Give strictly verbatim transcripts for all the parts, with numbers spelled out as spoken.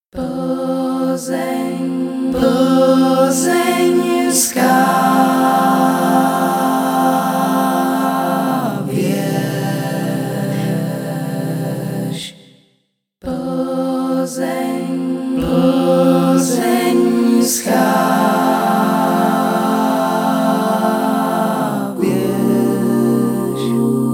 Plzeň, plzeňská věž. Plzeň, plzeňská věž.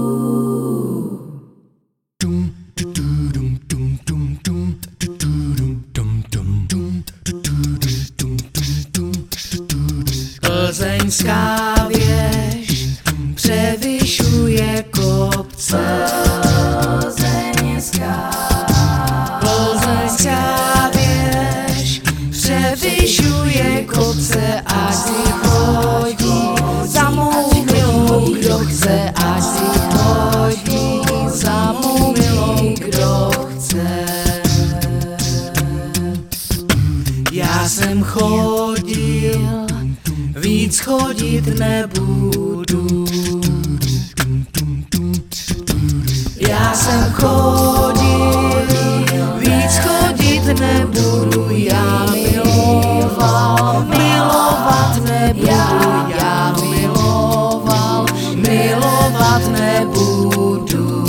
Plzeňská věž převyšuje kopce. Plzeňská, plzeňská věž převyšuje kopce, ať si chodí za mou milou, kdo chce, ať si chodí za mou milou, kdo chce. Já jsem chodil, víc chodit nebudu. Já jsem chodil, víc chodit nebudu. Já miloval, milovat nebudu. Já miloval, milovat nebudu.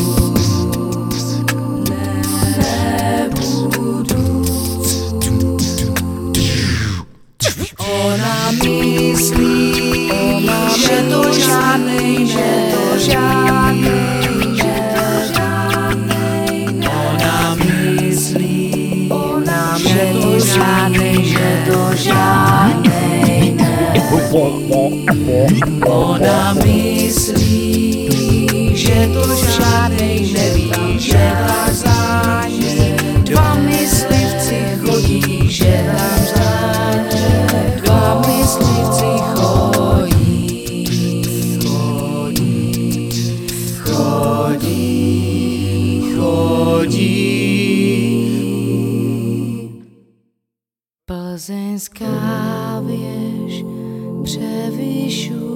Nebudu. Ona myslí, že to žádnej, že to žádnej, že to žádnej. Ona myslí, ona že to žádnej, že to žádnej ne. Ona myslí, že to žádnej neví, že tam záně dva myslivci chodí, že tam záně dva myslivci chodí, chodí, chodí, chodí. Plzeňská věž převyšuje